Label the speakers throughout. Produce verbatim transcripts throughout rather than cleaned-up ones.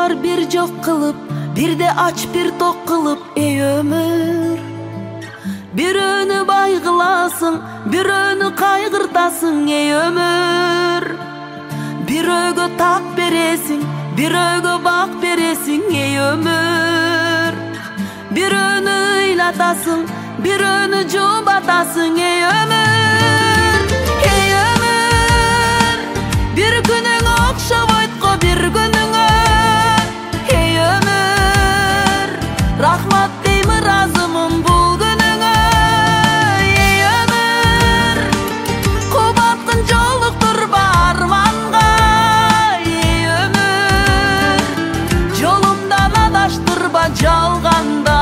Speaker 1: бар бир жок кылып, бирде ач бир ток кылып, эй өмүр. Бирөөнү бай кыласың, бирөөнү кайгыртасың, эй өмүр. Бирөөгө так бересиң, бирөөгө бак бересиң, эй өмүр. Бирөөнү ыйлатасың, бирөөнү жубатасың, эй өмүр. Эй өмүр, бир күнүң окшобойт го бир күнүңө, эй өмүр. Рахмат дейм, ыраазымын бул күнүңө, эй өмүр. Кубаткын жолуктурба арманга, эй өмүр. Жолумдан адаштырба жалганда.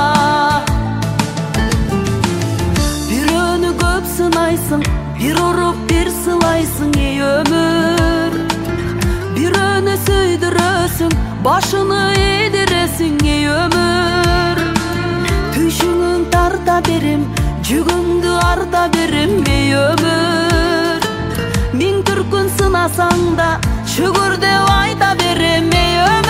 Speaker 1: Бирөөнү көп сынайсың, бир уруп бир сылайсың, эй өмүр. Бирөөнү сүйдүрөсүң, башыны ийдиресиң, эй өмүр. Түшүңүн тарта берем, жүгүңдү арта берем, эй өмүр. Миң түркүн сынасаң да, шүгүр деп айта берем, эй өмүр.